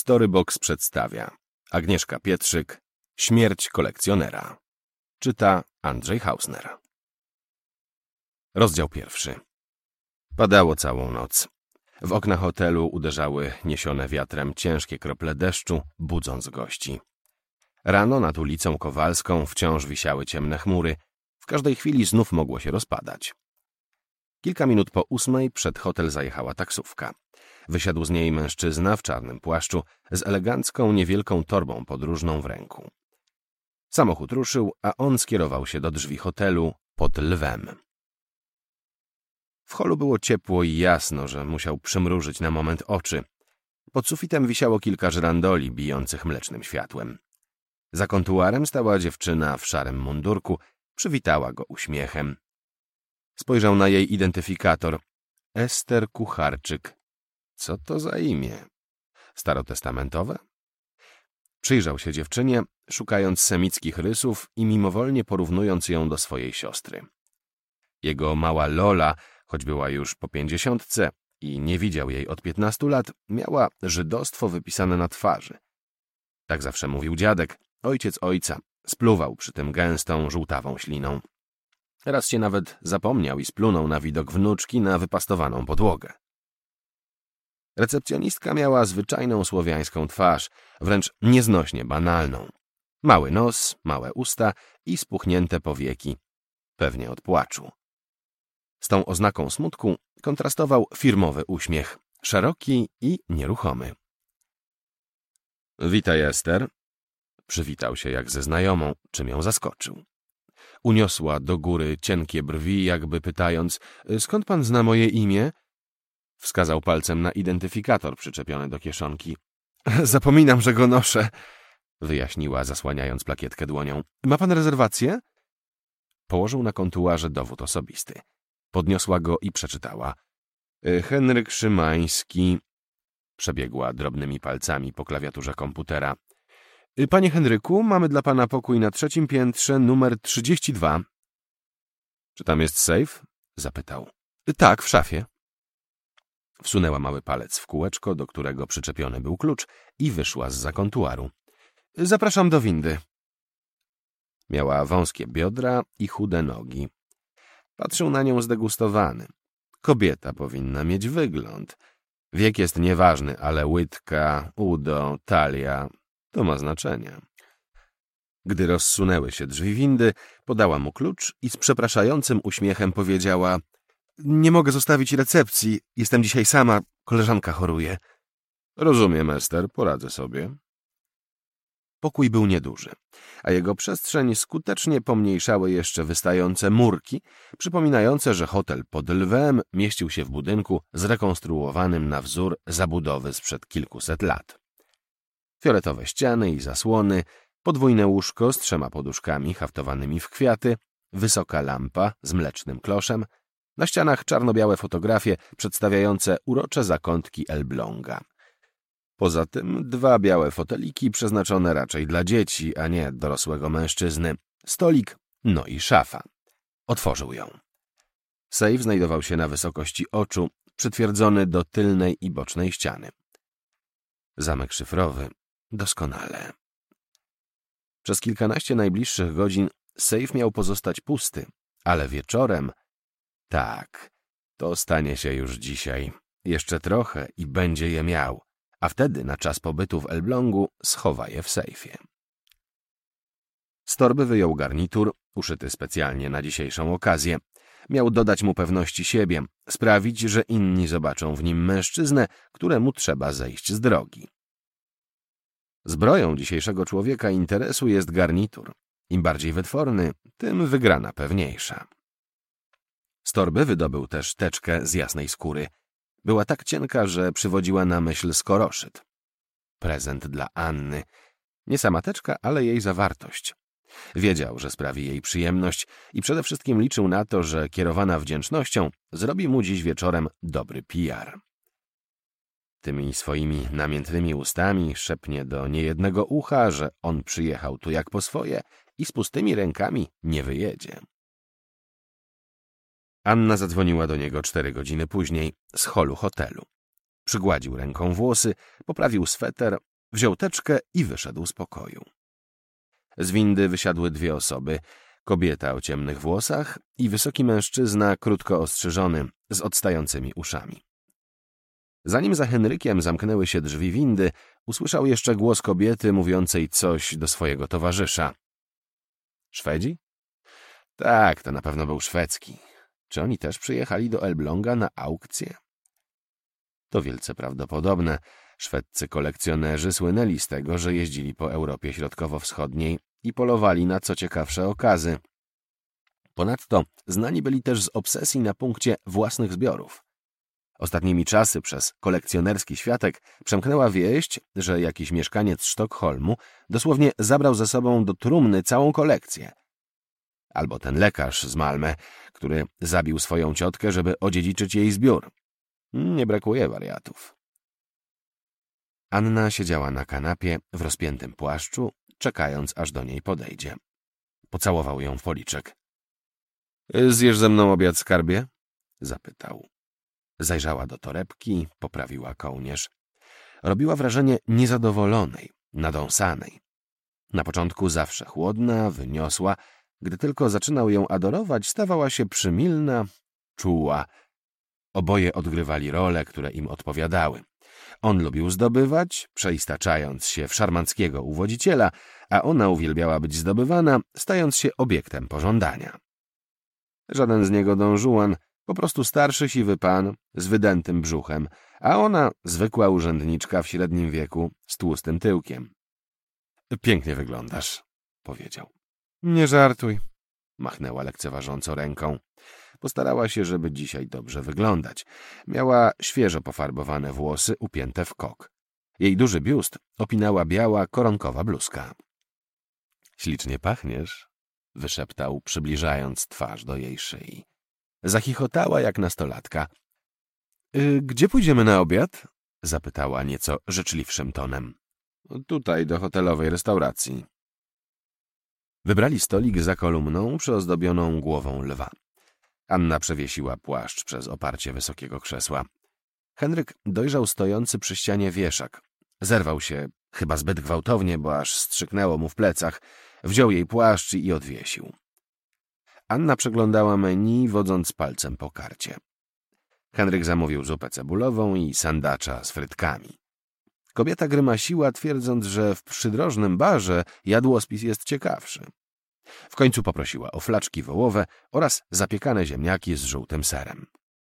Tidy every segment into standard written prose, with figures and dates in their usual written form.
Storybox przedstawia Agnieszka Pietrzyk, Śmierć kolekcjonera. Czyta Andrzej Hausner. Rozdział 1. Padało całą noc. W okna hotelu uderzały niesione wiatrem ciężkie krople deszczu, budząc gości. Rano nad ulicą Kowalską wciąż wisiały ciemne chmury. W każdej chwili znów mogło się rozpadać. Kilka minut po 8 przed hotel zajechała taksówka. Wysiadł z niej mężczyzna w czarnym płaszczu z elegancką, niewielką torbą podróżną w ręku. Samochód ruszył, a on skierował się do drzwi hotelu pod Lwem. W holu było ciepło i jasno, że musiał przymrużyć na moment oczy. Pod sufitem wisiało kilka żyrandoli bijących mlecznym światłem. Za kontuarem stała dziewczyna w szarym mundurku, przywitała go uśmiechem. Spojrzał na jej identyfikator. Ester Kucharczyk. Co to za imię? Starotestamentowe? Przyjrzał się dziewczynie, szukając semickich rysów i mimowolnie porównując ją do swojej siostry. Jego mała Lola, choć była już po 50 i nie widział jej od 15 lat, miała żydostwo wypisane na twarzy. Tak zawsze mówił dziadek, ojciec ojca, spluwał przy tym gęstą, żółtawą śliną. Raz się nawet zapomniał i splunął na widok wnuczki na wypastowaną podłogę. Recepcjonistka miała zwyczajną słowiańską twarz, wręcz nieznośnie banalną. Mały nos, małe usta i spuchnięte powieki, pewnie od płaczu. Z tą oznaką smutku kontrastował firmowy uśmiech, szeroki i nieruchomy. Witaj, Ester. Przywitał się jak ze znajomą, czym ją zaskoczył. Uniosła do góry cienkie brwi, jakby pytając, skąd pan zna moje imię? Wskazał palcem na identyfikator przyczepiony do kieszonki. Zapominam, że go noszę, wyjaśniła, zasłaniając plakietkę dłonią. Ma pan rezerwację? Położył na kontuarze dowód osobisty. Podniosła go i przeczytała. Henryk Szymański. Przebiegła drobnymi palcami po klawiaturze komputera. Panie Henryku, mamy dla pana pokój na 3. piętrze, numer 32. Czy tam jest sejf? Zapytał. Tak, w szafie. Wsunęła mały palec w kółeczko, do którego przyczepiony był klucz i wyszła zza kontuaru. Zapraszam do windy. Miała wąskie biodra i chude nogi. Patrzył na nią zdegustowany. Kobieta powinna mieć wygląd. Wiek jest nieważny, ale łydka, udo, talia to ma znaczenie. Gdy rozsunęły się drzwi windy, podała mu klucz i z przepraszającym uśmiechem powiedziała: nie mogę zostawić recepcji, jestem dzisiaj sama, koleżanka choruje. Rozumiem, Ester, poradzę sobie. Pokój był nieduży, a jego przestrzeń skutecznie pomniejszały jeszcze wystające murki, przypominające, że hotel pod Lwem mieścił się w budynku zrekonstruowanym na wzór zabudowy sprzed kilkuset lat. Fioletowe ściany i zasłony, podwójne łóżko z 3 poduszkami haftowanymi w kwiaty, wysoka lampa z mlecznym kloszem, na ścianach czarno-białe fotografie przedstawiające urocze zakątki Elbląga. Poza tym 2 białe foteliki przeznaczone raczej dla dzieci, a nie dorosłego mężczyzny, stolik, no i szafa. Otworzył ją. Sejf znajdował się na wysokości oczu, przytwierdzony do tylnej i bocznej ściany. Zamek szyfrowy, doskonale. Przez kilkanaście najbliższych godzin sejf miał pozostać pusty, ale wieczorem... Tak, to stanie się już dzisiaj. Jeszcze trochę i będzie je miał, a wtedy na czas pobytu w Elblągu schowa je w sejfie. Z torby wyjął garnitur, uszyty specjalnie na dzisiejszą okazję. Miał dodać mu pewności siebie, sprawić, że inni zobaczą w nim mężczyznę, któremu trzeba zejść z drogi. Zbroją dzisiejszego człowieka interesu jest garnitur. Im bardziej wytworny, tym wygrana pewniejsza. Z torby wydobył też teczkę z jasnej skóry. Była tak cienka, że przywodziła na myśl skoroszyt. Prezent dla Anny. Nie sama teczka, ale jej zawartość. Wiedział, że sprawi jej przyjemność i przede wszystkim liczył na to, że kierowana wdzięcznością zrobi mu dziś wieczorem dobry PR. Tymi swoimi namiętnymi ustami szepnie do niejednego ucha, że on przyjechał tu jak po swoje i z pustymi rękami nie wyjedzie. Anna zadzwoniła do niego 4 godziny później z holu hotelu. Przygładził ręką włosy, poprawił sweter, wziął teczkę i wyszedł z pokoju. Z windy wysiadły dwie osoby, kobieta o ciemnych włosach i wysoki mężczyzna krótko ostrzyżony, z odstającymi uszami. Zanim za Henrykiem zamknęły się drzwi windy, usłyszał jeszcze głos kobiety mówiącej coś do swojego towarzysza. Szwedzi? Tak, to na pewno był szwedzki. Czy oni też przyjechali do Elbląga na aukcję? To wielce prawdopodobne. Szwedzcy kolekcjonerzy słynęli z tego, że jeździli po Europie Środkowo-Wschodniej i polowali na co ciekawsze okazy. Ponadto znani byli też z obsesji na punkcie własnych zbiorów. Ostatnimi czasy przez kolekcjonerski światek przemknęła wieść, że jakiś mieszkaniec Sztokholmu dosłownie zabrał ze sobą do trumny całą kolekcję. Albo ten lekarz z Malmö, który zabił swoją ciotkę, żeby odziedziczyć jej zbiór. Nie brakuje wariatów. Anna siedziała na kanapie w rozpiętym płaszczu, czekając, aż do niej podejdzie. Pocałował ją w policzek. Zjesz ze mną obiad, skarbie? Zapytał. Zajrzała do torebki, poprawiła kołnierz. Robiła wrażenie niezadowolonej, nadąsanej. Na początku zawsze chłodna, wyniosła. Gdy tylko zaczynał ją adorować, stawała się przymilna, czuła. Oboje odgrywali role, które im odpowiadały. On lubił zdobywać, przeistaczając się w szarmanckiego uwodziciela, a ona uwielbiała być zdobywana, stając się obiektem pożądania. Żaden z niego Don Juan, po prostu starszy siwy pan z wydętym brzuchem, a ona zwykła urzędniczka w średnim wieku z tłustym tyłkiem. Pięknie wyglądasz, powiedział. Nie żartuj, machnęła lekceważąco ręką. Postarała się, żeby dzisiaj dobrze wyglądać. Miała świeżo pofarbowane włosy upięte w kok. Jej duży biust opinała biała, koronkowa bluzka. Ślicznie pachniesz, wyszeptał, przybliżając twarz do jej szyi. Zachichotała jak nastolatka. Gdzie pójdziemy na obiad? Zapytała nieco życzliwszym tonem. Tutaj, do hotelowej restauracji. Wybrali stolik za kolumną przyozdobioną głową lwa. Anna przewiesiła płaszcz przez oparcie wysokiego krzesła. Henryk dojrzał stojący przy ścianie wieszak. Zerwał się, chyba zbyt gwałtownie, bo aż strzyknęło mu w plecach. Wziął jej płaszcz i odwiesił. Anna przeglądała menu, wodząc palcem po karcie. Henryk zamówił zupę cebulową i sandacza z frytkami. Kobieta grymasiła, twierdząc, że w przydrożnym barze jadłospis jest ciekawszy. W końcu poprosiła o flaczki wołowe oraz zapiekane ziemniaki z żółtym serem.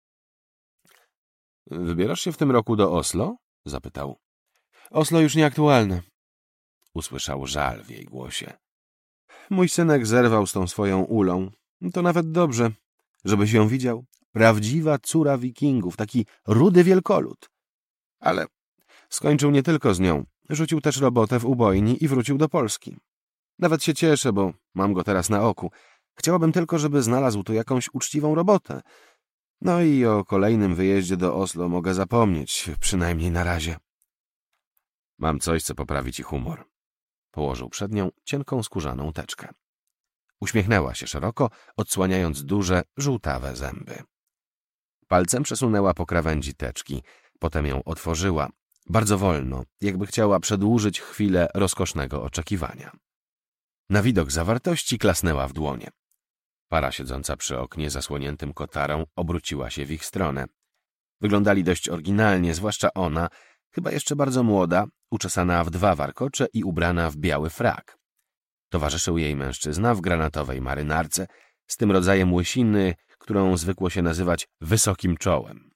— Wybierasz się w tym roku do Oslo? — zapytał. — Oslo już nieaktualne. Usłyszał żal w jej głosie. Mój synek zerwał z tą swoją ulą. To nawet dobrze, żebyś ją widział. Prawdziwa córa wikingów, taki rudy wielkolud. Ale skończył nie tylko z nią. Rzucił też robotę w ubojni i wrócił do Polski. Nawet się cieszę, bo mam go teraz na oku. Chciałabym tylko, żeby znalazł tu jakąś uczciwą robotę. No i o kolejnym wyjeździe do Oslo mogę zapomnieć, przynajmniej na razie. Mam coś, co poprawi ci humor. Położył przed nią cienką skórzaną teczkę. Uśmiechnęła się szeroko, odsłaniając duże, żółtawe zęby. Palcem przesunęła po krawędzi teczki, potem ją otworzyła, bardzo wolno, jakby chciała przedłużyć chwilę rozkosznego oczekiwania. Na widok zawartości klasnęła w dłonie. Para siedząca przy oknie zasłoniętym kotarą obróciła się w ich stronę. Wyglądali dość oryginalnie, zwłaszcza ona, chyba jeszcze bardzo młoda, uczesana w 2 warkocze i ubrana w biały frak. Towarzyszył jej mężczyzna w granatowej marynarce, z tym rodzajem łysiny, którą zwykło się nazywać wysokim czołem.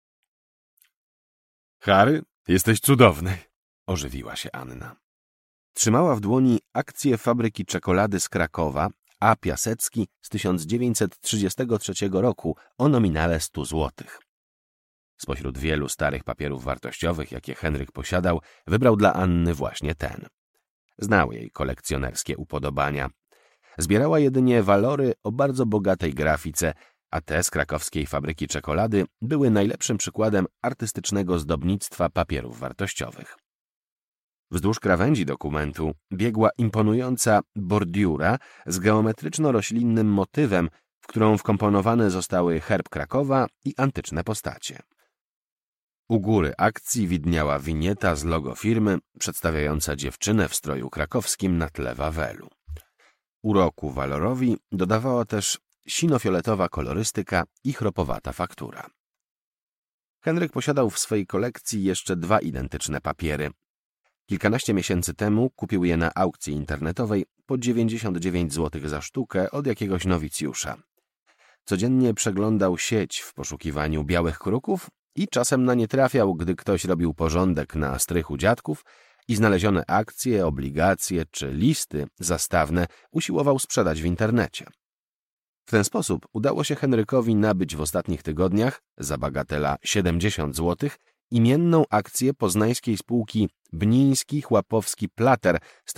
— Harry, jesteś cudowny! — ożywiła się Anna. Trzymała w dłoni akcję fabryki czekolady z Krakowa, A. Piasecki z 1933 roku o nominale 100 złotych. Spośród wielu starych papierów wartościowych, jakie Henryk posiadał, wybrał dla Anny właśnie ten. Znał jej kolekcjonerskie upodobania. Zbierała jedynie walory o bardzo bogatej grafice, a te z krakowskiej fabryki czekolady były najlepszym przykładem artystycznego zdobnictwa papierów wartościowych. Wzdłuż krawędzi dokumentu biegła imponująca bordiura z geometryczno-roślinnym motywem, w którą wkomponowane zostały herb Krakowa i antyczne postacie. U góry akcji widniała winieta z logo firmy przedstawiająca dziewczynę w stroju krakowskim na tle Wawelu. Uroku walorowi dodawała też sino-fioletowa kolorystyka i chropowata faktura. Henryk posiadał w swojej kolekcji jeszcze 2 identyczne papiery. Kilkanaście miesięcy temu kupił je na aukcji internetowej po 99 zł za sztukę od jakiegoś nowicjusza. Codziennie przeglądał sieć w poszukiwaniu białych kruków i czasem na nie trafiał, gdy ktoś robił porządek na strychu dziadków i znalezione akcje, obligacje czy listy zastawne usiłował sprzedać w internecie. W ten sposób udało się Henrykowi nabyć w ostatnich tygodniach za bagatela 70 zł imienną akcję poznańskiej spółki Bniński-Chłapowski Plater z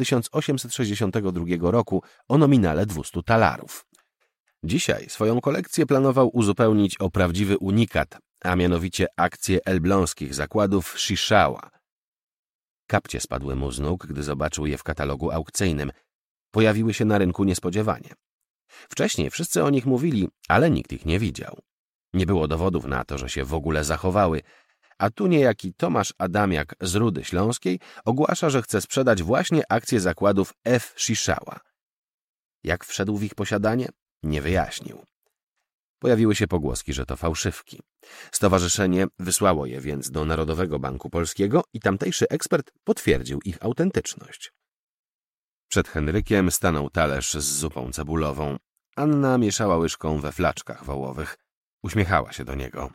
1862 roku o nominale 200 talarów. Dzisiaj swoją kolekcję planował uzupełnić o prawdziwy unikat, a mianowicie akcje elbląskich zakładów Sziszała. Kapcie spadły mu z nóg, gdy zobaczył je w katalogu aukcyjnym. Pojawiły się na rynku niespodziewanie. Wcześniej wszyscy o nich mówili, ale nikt ich nie widział. Nie było dowodów na to, że się w ogóle zachowały, a tu niejaki Tomasz Adamiak z Rudy Śląskiej ogłasza, że chce sprzedać właśnie akcje zakładów F. Sziszała. Jak wszedł w ich posiadanie? Nie wyjaśnił. Pojawiły się pogłoski, że to fałszywki. Stowarzyszenie wysłało je więc do Narodowego Banku Polskiego i tamtejszy ekspert potwierdził ich autentyczność. Przed Henrykiem stanął talerz z zupą cebulową. Anna mieszała łyżką we flaczkach wołowych. Uśmiechała się do niego.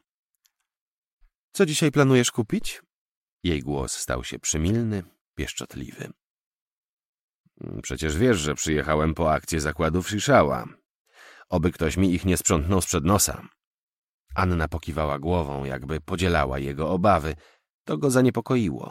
— Co dzisiaj planujesz kupić? Jej głos stał się przymilny, pieszczotliwy. — Przecież wiesz, że przyjechałem po akcję zakładów Sziszała. Oby ktoś mi ich nie sprzątnął sprzed nosa. Anna pokiwała głową, jakby podzielała jego obawy. To go zaniepokoiło.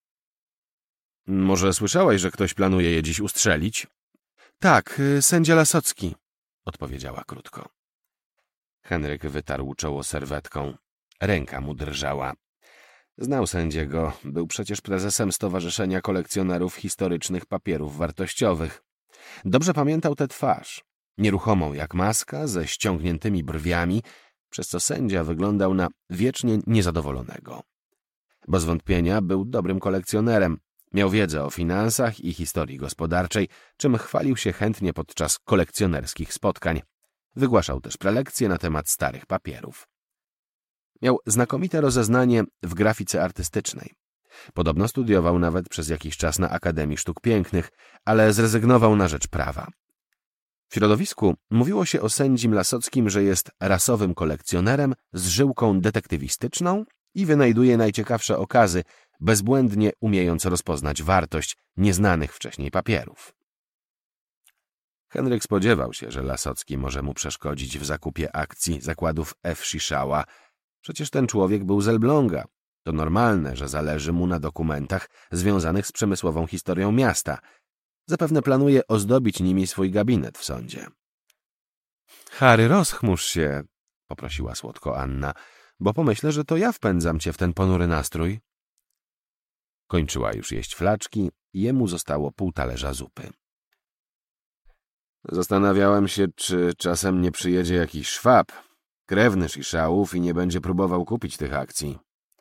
— Może słyszałeś, że ktoś planuje je dziś ustrzelić? — Tak, sędzia Lasocki — odpowiedziała krótko. Henryk wytarł czoło serwetką. Ręka mu drżała. Znał sędziego, był przecież prezesem Stowarzyszenia Kolekcjonerów Historycznych Papierów Wartościowych. Dobrze pamiętał tę twarz, nieruchomą jak maska, ze ściągniętymi brwiami, przez co sędzia wyglądał na wiecznie niezadowolonego. Bez wątpienia był dobrym kolekcjonerem, miał wiedzę o finansach i historii gospodarczej, czym chwalił się chętnie podczas kolekcjonerskich spotkań. Wygłaszał też prelekcje na temat starych papierów. Miał znakomite rozeznanie w grafice artystycznej. Podobno studiował nawet przez jakiś czas na Akademii Sztuk Pięknych, ale zrezygnował na rzecz prawa. W środowisku mówiło się o sędzim Lasockim, że jest rasowym kolekcjonerem z żyłką detektywistyczną i wynajduje najciekawsze okazy, bezbłędnie umiejąc rozpoznać wartość nieznanych wcześniej papierów. Henryk spodziewał się, że Lasocki może mu przeszkodzić w zakupie akcji zakładów F. Sziszała. Przecież ten człowiek był z Elbląga. To normalne, że zależy mu na dokumentach związanych z przemysłową historią miasta. Zapewne planuje ozdobić nimi swój gabinet w sądzie. — Harry, rozchmurz się — poprosiła słodko Anna, — bo pomyślę, że to ja wpędzam cię w ten ponury nastrój. Kończyła już jeść flaczki i jemu zostało pół talerza zupy. Zastanawiałem się, czy czasem nie przyjedzie jakiś szwab, krewny Sziszałów i nie będzie próbował kupić tych akcji.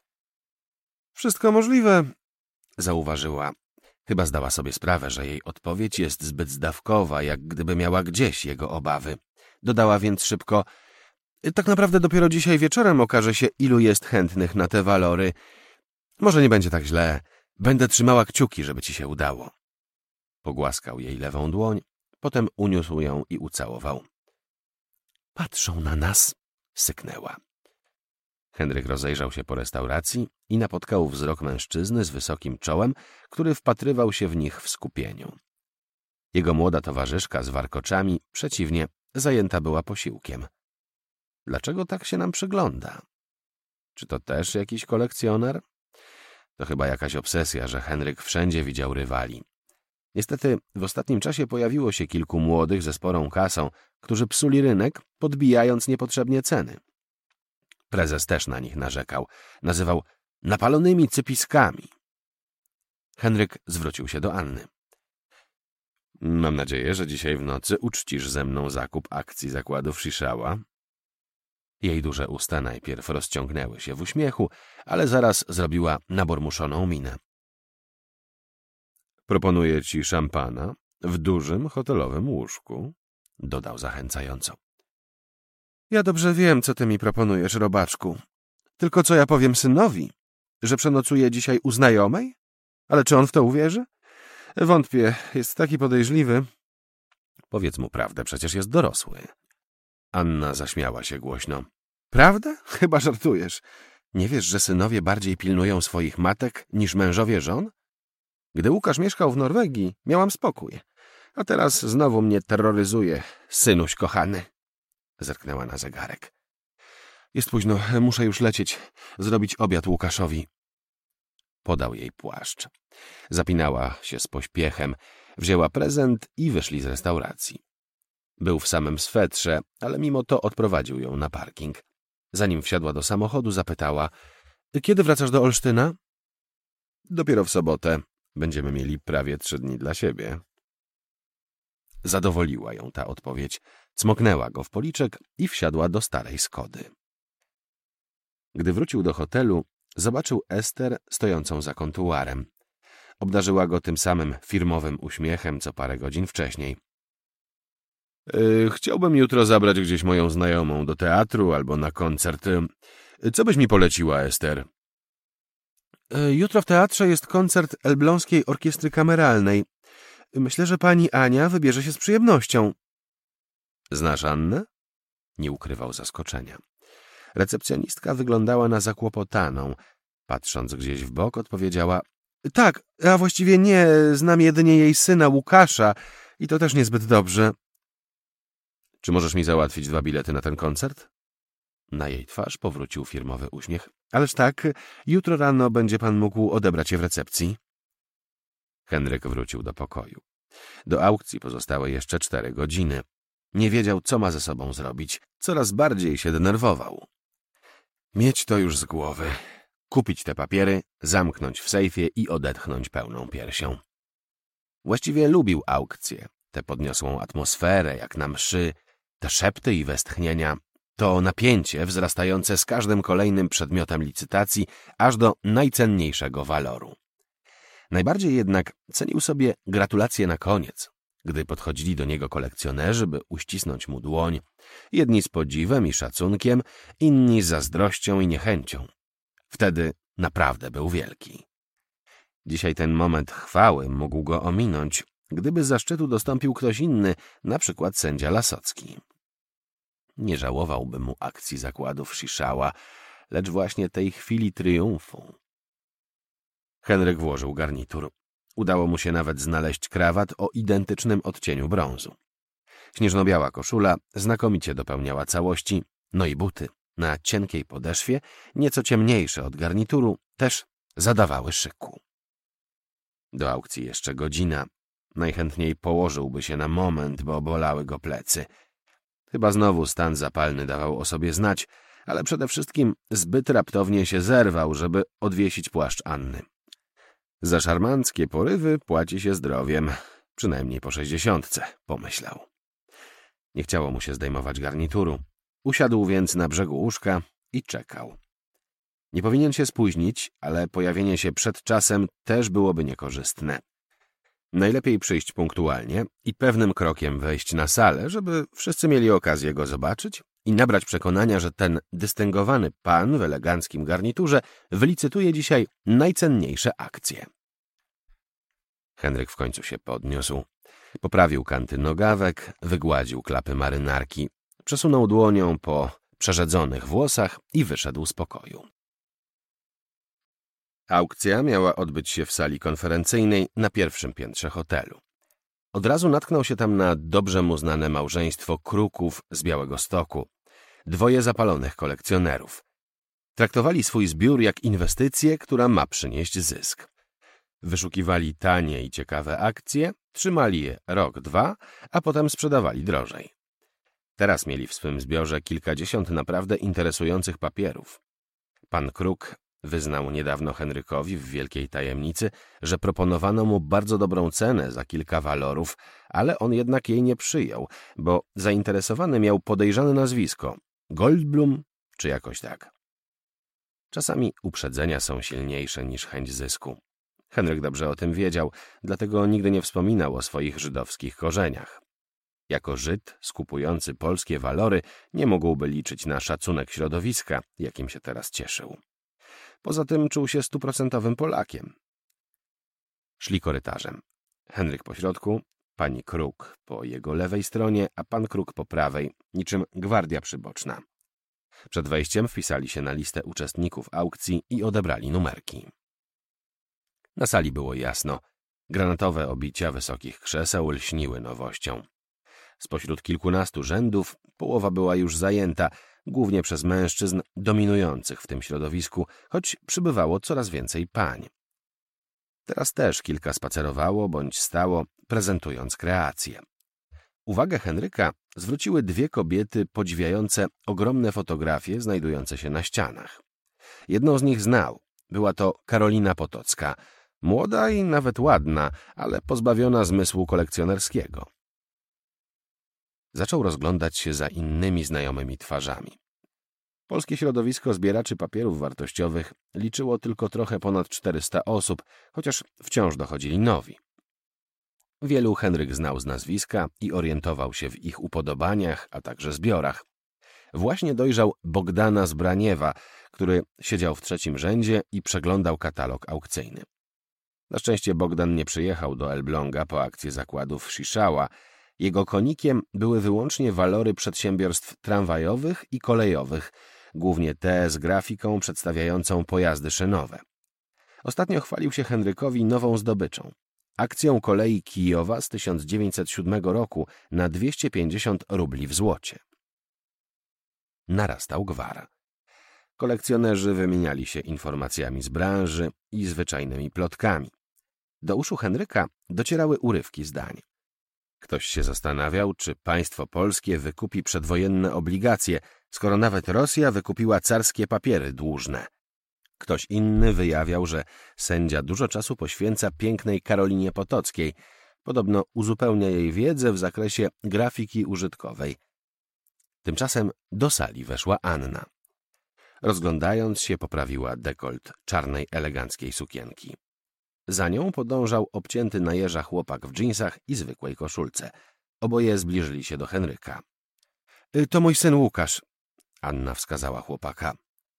Wszystko możliwe, zauważyła. Chyba zdała sobie sprawę, że jej odpowiedź jest zbyt zdawkowa, jak gdyby miała gdzieś jego obawy. Dodała więc szybko: tak naprawdę dopiero dzisiaj wieczorem okaże się, ilu jest chętnych na te walory. Może nie będzie tak źle. Będę trzymała kciuki, żeby ci się udało. Pogłaskał jej lewą dłoń, potem uniósł ją i ucałował. Patrzą na nas, syknęła. Henryk rozejrzał się po restauracji i napotkał wzrok mężczyzny z wysokim czołem, który wpatrywał się w nich w skupieniu. Jego młoda towarzyszka z warkoczami, przeciwnie, zajęta była posiłkiem. Dlaczego tak się nam przygląda? Czy to też jakiś kolekcjoner? To chyba jakaś obsesja, że Henryk wszędzie widział rywali. Niestety w ostatnim czasie pojawiło się kilku młodych ze sporą kasą, którzy psuli rynek, podbijając niepotrzebnie ceny. Prezes też na nich narzekał. Nazywał napalonymi cypiskami. Henryk zwrócił się do Anny. Mam nadzieję, że dzisiaj w nocy uczcisz ze mną zakup akcji zakładów Sziszała. Jej duże usta najpierw rozciągnęły się w uśmiechu, ale zaraz zrobiła nabormuszoną minę. Proponuję ci szampana w dużym hotelowym łóżku, dodał zachęcająco. Ja dobrze wiem, co ty mi proponujesz, robaczku. Tylko co ja powiem synowi? Że przenocuję dzisiaj u znajomej? Ale czy on w to uwierzy? Wątpię, jest taki podejrzliwy. Powiedz mu prawdę, przecież jest dorosły. Anna zaśmiała się głośno. Prawda? Chyba żartujesz. Nie wiesz, że synowie bardziej pilnują swoich matek niż mężowie żon? Gdy Łukasz mieszkał w Norwegii, miałam spokój. A teraz znowu mnie terroryzuje, synuś kochany. Zerknęła na zegarek. Jest późno, muszę już lecieć, zrobić obiad Łukaszowi. Podał jej płaszcz. Zapinała się z pośpiechem, wzięła prezent i wyszli z restauracji. Był w samym swetrze, ale mimo to odprowadził ją na parking. Zanim wsiadła do samochodu, zapytała: kiedy wracasz do Olsztyna? Dopiero w sobotę. Będziemy mieli prawie 3 dni dla siebie. Zadowoliła ją ta odpowiedź. Cmoknęła go w policzek i wsiadła do starej Skody. Gdy wrócił do hotelu, zobaczył Ester stojącą za kontuarem. Obdarzyła go tym samym firmowym uśmiechem, co parę godzin wcześniej. Chciałbym jutro zabrać gdzieś moją znajomą do teatru albo na koncert. Co byś mi poleciła, Ester? Jutro w teatrze jest koncert Elbląskiej Orkiestry Kameralnej. Myślę, że pani Ania wybierze się z przyjemnością. Znasz Annę? Nie ukrywał zaskoczenia. Recepcjonistka wyglądała na zakłopotaną. Patrząc gdzieś w bok, odpowiedziała: tak, a właściwie nie, znam jedynie jej syna Łukasza i to też niezbyt dobrze. Czy możesz mi załatwić 2 bilety na ten koncert? Na jej twarz powrócił firmowy uśmiech. Ależ tak, jutro rano będzie pan mógł odebrać je w recepcji. Henryk wrócił do pokoju. Do aukcji pozostały jeszcze 4 godziny. Nie wiedział, co ma ze sobą zrobić. Coraz bardziej się denerwował. Mieć to już z głowy. Kupić te papiery, zamknąć w sejfie i odetchnąć pełną piersią. Właściwie lubił aukcje. Tę podniosłą atmosferę, jak na mszy, te szepty i westchnienia, to napięcie wzrastające z każdym kolejnym przedmiotem licytacji, aż do najcenniejszego waloru. Najbardziej jednak cenił sobie gratulacje na koniec, gdy podchodzili do niego kolekcjonerzy, by uścisnąć mu dłoń, jedni z podziwem i szacunkiem, inni z zazdrością i niechęcią. Wtedy naprawdę był wielki. Dzisiaj ten moment chwały mógł go ominąć, gdyby z zaszczytu dostąpił ktoś inny, na przykład sędzia Lasocki. Nie żałowałby mu akcji zakładów Sziszała, lecz właśnie tej chwili triumfu. Henryk włożył garnitur. Udało mu się nawet znaleźć krawat o identycznym odcieniu brązu. Śnieżno-biała koszula znakomicie dopełniała całości, no i buty na cienkiej podeszwie, nieco ciemniejsze od garnituru, też zadawały szyku. Do aukcji jeszcze godzina. Najchętniej położyłby się na moment, bo bolały go plecy. Chyba znowu stan zapalny dawał o sobie znać, ale przede wszystkim zbyt raptownie się zerwał, żeby odwiesić płaszcz Anny. Za szarmanckie porywy płaci się zdrowiem, przynajmniej po 60, pomyślał. Nie chciało mu się zdejmować garnituru. Usiadł więc na brzegu łóżka i czekał. Nie powinien się spóźnić, ale pojawienie się przed czasem też byłoby niekorzystne. Najlepiej przyjść punktualnie i pewnym krokiem wejść na salę, żeby wszyscy mieli okazję go zobaczyć i nabrać przekonania, że ten dystyngowany pan w eleganckim garniturze wylicytuje dzisiaj najcenniejsze akcje. Henryk w końcu się podniósł. Poprawił kanty nogawek, wygładził klapy marynarki, przesunął dłonią po przerzedzonych włosach i wyszedł z pokoju. Aukcja miała odbyć się w sali konferencyjnej na 1. piętrze hotelu. Od razu natknął się tam na dobrze mu znane małżeństwo Kruków z Białegostoku. 2 zapalonych kolekcjonerów. Traktowali swój zbiór jak inwestycję, która ma przynieść zysk. Wyszukiwali tanie i ciekawe akcje, trzymali je rok, 2, a potem sprzedawali drożej. Teraz mieli w swym zbiorze kilkadziesiąt naprawdę interesujących papierów. Pan Kruk wyznał niedawno Henrykowi w wielkiej tajemnicy, że proponowano mu bardzo dobrą cenę za kilka walorów, ale on jednak jej nie przyjął, bo zainteresowany miał podejrzane nazwisko – Goldblum czy jakoś tak. Czasami uprzedzenia są silniejsze niż chęć zysku. Henryk dobrze o tym wiedział, dlatego nigdy nie wspominał o swoich żydowskich korzeniach. Jako Żyd skupujący polskie walory nie mógłby liczyć na szacunek środowiska, jakim się teraz cieszył. Poza tym czuł się 100% Polakiem. Szli korytarzem. Henryk po środku, pani Kruk po jego lewej stronie, a pan Kruk po prawej, niczym gwardia przyboczna. Przed wejściem wpisali się na listę uczestników aukcji i odebrali numerki. Na sali było jasno. Granatowe obicia wysokich krzeseł lśniły nowością. Spośród kilkunastu rzędów połowa była już zajęta, głównie przez mężczyzn dominujących w tym środowisku, choć przybywało coraz więcej pań. Teraz też kilka spacerowało bądź stało, prezentując kreacje. Uwagę Henryka zwróciły dwie kobiety podziwiające ogromne fotografie znajdujące się na ścianach. Jedną z nich znał. Była to Karolina Potocka, młoda i nawet ładna, ale pozbawiona zmysłu kolekcjonerskiego. Zaczął rozglądać się za innymi znajomymi twarzami. Polskie środowisko zbieraczy papierów wartościowych liczyło tylko trochę ponad 400 osób, chociaż wciąż dochodzili nowi. Wielu Henryk znał z nazwiska i orientował się w ich upodobaniach, a także zbiorach. Właśnie dojrzał Bogdana Zbraniewa, który siedział w trzecim rzędzie i przeglądał katalog aukcyjny. Na szczęście Bogdan nie przyjechał do Elbląga po akcję zakładów Sziszała. Jego konikiem były wyłącznie walory przedsiębiorstw tramwajowych i kolejowych, głównie te z grafiką przedstawiającą pojazdy szynowe. Ostatnio chwalił się Henrykowi nową zdobyczą. Akcją kolei Kijowa z 1907 roku na 250 rubli w złocie. Narastał gwar. Kolekcjonerzy wymieniali się informacjami z branży i zwyczajnymi plotkami. Do uszu Henryka docierały urywki zdań. Ktoś się zastanawiał, czy państwo polskie wykupi przedwojenne obligacje, skoro nawet Rosja wykupiła carskie papiery dłużne. Ktoś inny wyjawiał, że sędzia dużo czasu poświęca pięknej Karolinie Potockiej. Podobno uzupełnia jej wiedzę w zakresie grafiki użytkowej. Tymczasem do sali weszła Anna. Rozglądając się, poprawiła dekolt czarnej, eleganckiej sukienki. Za nią podążał obcięty na jeża chłopak w dżinsach i zwykłej koszulce. Oboje zbliżyli się do Henryka. — To mój syn Łukasz — Anna wskazała chłopaka.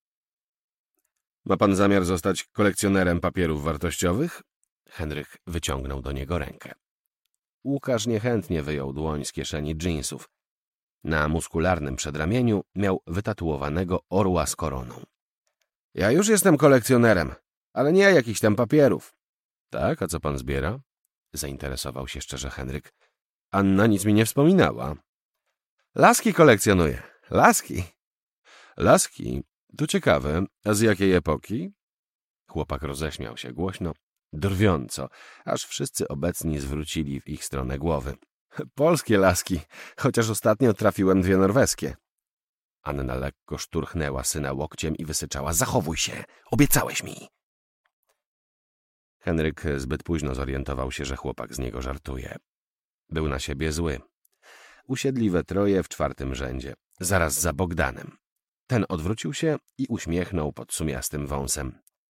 — Ma pan zamiar zostać kolekcjonerem papierów wartościowych? Henryk wyciągnął do niego rękę. Łukasz niechętnie wyjął dłoń z kieszeni dżinsów. Na muskularnym przedramieniu miał wytatuowanego orła z koroną. — Ja już jestem kolekcjonerem, ale nie jakichś tam papierów. — Tak, a co pan zbiera? Zainteresował się szczerze Henryk. Anna nic mi nie wspominała. — Laski kolekcjonuję. Laski. — Laski? To ciekawe. A z jakiej epoki? Chłopak roześmiał się głośno, drwiąco, aż wszyscy obecni zwrócili w ich stronę głowy. — Polskie laski, chociaż ostatnio trafiłem dwie norweskie. Anna lekko szturchnęła syna łokciem i wysyczała: — Zachowuj się! Obiecałeś mi! Henryk zbyt późno zorientował się, że chłopak z niego żartuje. Był na siebie zły. Usiedli we troje w czwartym rzędzie, zaraz za Bogdanem. Ten odwrócił się i uśmiechnął pod sumiastym wąsem.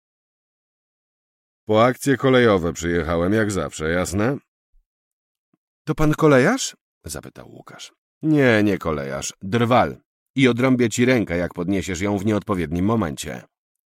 — Po akcje kolejowe przyjechałem, jak zawsze, jasne? — To pan kolejarz? — zapytał Łukasz. — Nie, nie kolejarz, drwal. I odrąbię ci rękę, jak podniesiesz ją w nieodpowiednim momencie.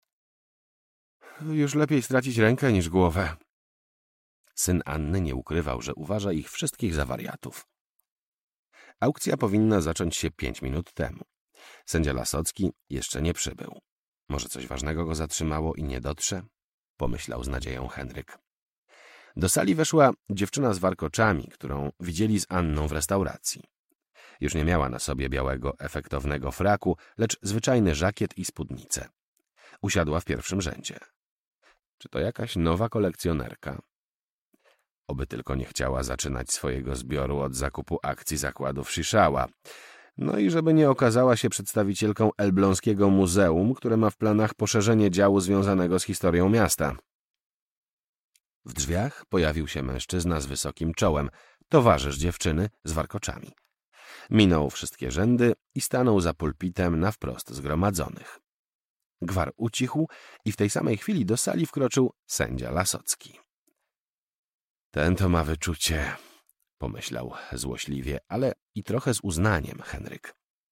— Już lepiej stracić rękę niż głowę. Syn Anny nie ukrywał, że uważa ich wszystkich za wariatów. Aukcja powinna zacząć się 5 minut temu. Sędzia Lasocki jeszcze nie przybył. Może coś ważnego go zatrzymało i nie dotrze? Pomyślał z nadzieją Henryk. Do sali weszła dziewczyna z warkoczami, którą widzieli z Anną w restauracji. Już nie miała na sobie białego, efektownego fraku, lecz zwyczajny żakiet i spódnicę. Usiadła w pierwszym rzędzie. Czy to jakaś nowa kolekcjonerka? Oby tylko nie chciała zaczynać swojego zbioru od zakupu akcji zakładów Sziszała. No i żeby nie okazała się przedstawicielką Elbląskiego Muzeum, które ma w planach poszerzenie działu związanego z historią miasta. W drzwiach pojawił się mężczyzna z wysokim czołem, towarzysz dziewczyny z warkoczami. Minął wszystkie rzędy i stanął za pulpitem na wprost zgromadzonych. Gwar ucichł i w tej samej chwili do sali wkroczył sędzia Lasocki. Ten to ma wyczucie, pomyślał złośliwie, ale i trochę z uznaniem Henryk.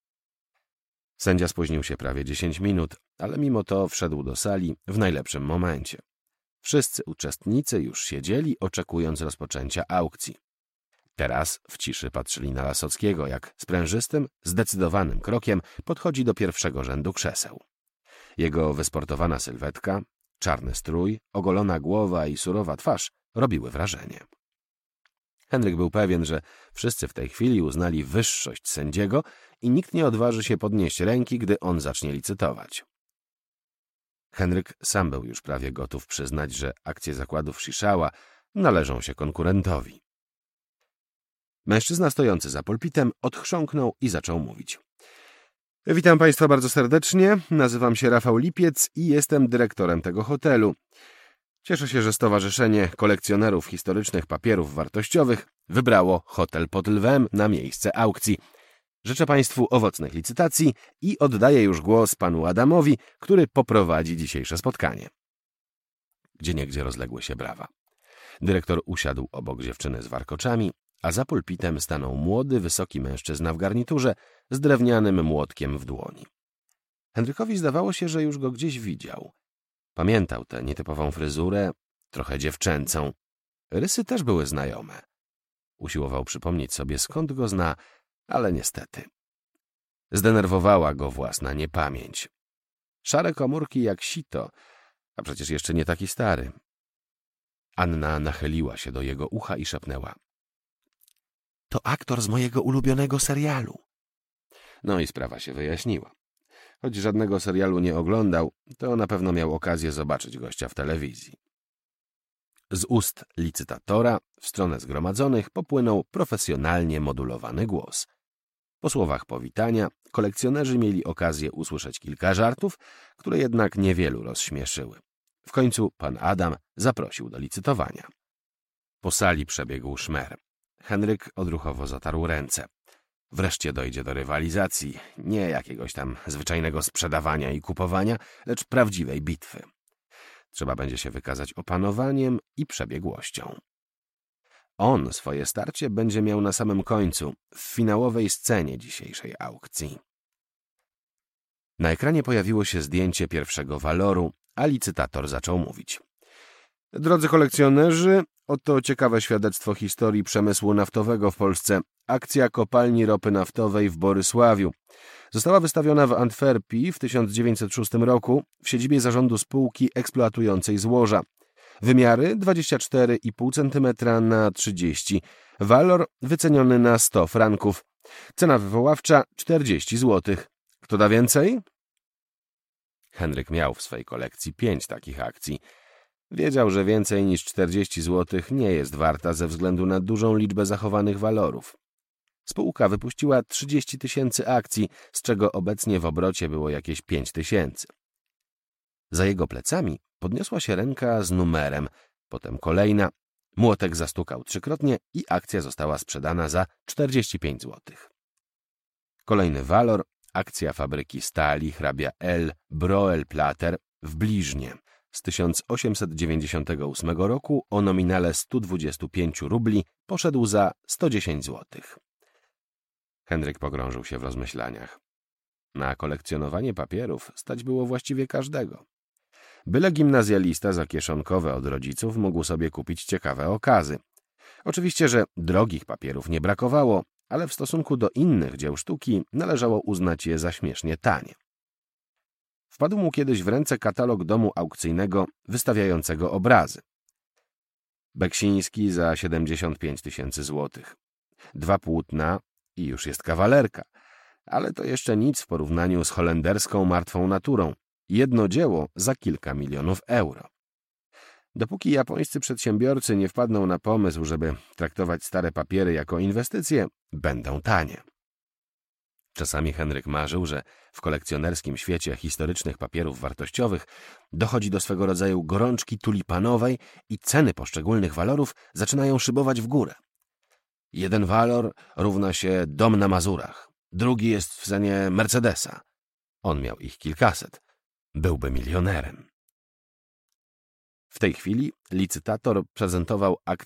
Sędzia spóźnił się prawie 10 minut, ale mimo to wszedł do sali w najlepszym momencie. Wszyscy uczestnicy już siedzieli, oczekując rozpoczęcia aukcji. Teraz w ciszy patrzyli na Lasockiego, jak sprężystym, zdecydowanym krokiem podchodzi do pierwszego rzędu krzeseł. Jego wysportowana sylwetka, czarny strój, ogolona głowa i surowa twarz robiły wrażenie. Henryk był pewien, że wszyscy w tej chwili uznali wyższość sędziego i nikt nie odważy się podnieść ręki, gdy on zacznie licytować. Henryk sam był już prawie gotów przyznać, że akcje zakładów Sziszała należą się konkurentowi. Mężczyzna stojący za pulpitem odchrząknął i zaczął mówić. Witam Państwa bardzo serdecznie, nazywam się Rafał Lipiec i jestem dyrektorem tego hotelu. Cieszę się, że Stowarzyszenie Kolekcjonerów Historycznych Papierów Wartościowych wybrało hotel pod Lwem na miejsce aukcji. Życzę Państwu owocnych licytacji i oddaję już głos panu Adamowi, który poprowadzi dzisiejsze spotkanie. Gdzieniegdzie rozległy się brawa. Dyrektor usiadł obok dziewczyny z warkoczami, a za pulpitem stanął młody, wysoki mężczyzna w garniturze z drewnianym młotkiem w dłoni. Henrykowi zdawało się, że już go gdzieś widział. Pamiętał tę nietypową fryzurę, trochę dziewczęcą. Rysy też były znajome. Usiłował przypomnieć sobie, skąd go zna, ale niestety. Zdenerwowała go własna niepamięć. Szare komórki jak sito, a przecież jeszcze nie taki stary. Anna nachyliła się do jego ucha i szepnęła. To aktor z mojego ulubionego serialu. No i sprawa się wyjaśniła. Choć żadnego serialu nie oglądał, to na pewno miał okazję zobaczyć gościa w telewizji. Z ust licytatora w stronę zgromadzonych popłynął profesjonalnie modulowany głos. Po słowach powitania kolekcjonerzy mieli okazję usłyszeć kilka żartów, które jednak niewielu rozśmieszyły. W końcu pan Adam zaprosił do licytowania. Po sali przebiegł szmer. Henryk odruchowo zatarł ręce. Wreszcie dojdzie do rywalizacji, nie jakiegoś tam zwyczajnego sprzedawania i kupowania, lecz prawdziwej bitwy. Trzeba będzie się wykazać opanowaniem i przebiegłością. On swoje starcie będzie miał na samym końcu, w finałowej scenie dzisiejszej aukcji. Na ekranie pojawiło się zdjęcie pierwszego waloru, a licytator zaczął mówić. Drodzy kolekcjonerzy, oto ciekawe świadectwo historii przemysłu naftowego w Polsce. Akcja kopalni ropy naftowej w Borysławiu. Została wystawiona w Antwerpii w 1906 roku w siedzibie zarządu spółki eksploatującej złoża. Wymiary 24,5 cm na 30. Walor wyceniony na 100 franków. Cena wywoławcza 40 zł. Kto da więcej? Henryk miał w swej kolekcji 5 takich akcji. Wiedział, że więcej niż 40 zł nie jest warta ze względu na dużą liczbę zachowanych walorów. Spółka wypuściła 30 000 akcji, z czego obecnie w obrocie było jakieś 5 000. Za jego plecami podniosła się ręka z numerem, potem kolejna. Młotek zastukał 3-krotnie i akcja została sprzedana za 45 zł. Kolejny walor, akcja fabryki stali hrabia L. Broel-Plater w Bliżnie z 1898 roku o nominale 125 rubli poszedł za 110 zł. Henryk pogrążył się w rozmyślaniach. Na kolekcjonowanie papierów stać było właściwie każdego. Byle gimnazjalista za kieszonkowe od rodziców mógł sobie kupić ciekawe okazy. Oczywiście, że drogich papierów nie brakowało, ale w stosunku do innych dzieł sztuki należało uznać je za śmiesznie tanie. Wpadł mu kiedyś w ręce katalog domu aukcyjnego wystawiającego obrazy. Beksiński za 75 000 złotych. 2 płótna i już jest kawalerka, ale to jeszcze nic w porównaniu z holenderską martwą naturą. Jedno dzieło za kilka milionów euro. Dopóki japońscy przedsiębiorcy nie wpadną na pomysł, żeby traktować stare papiery jako inwestycje, będą tanie. Czasami Henryk marzył, że w kolekcjonerskim świecie historycznych papierów wartościowych dochodzi do swego rodzaju gorączki tulipanowej i ceny poszczególnych walorów zaczynają szybować w górę. Jeden walor równa się dom na Mazurach, drugi jest w cenie Mercedesa. On miał ich kilkaset. Byłby milionerem. W tej chwili licytator prezentował akt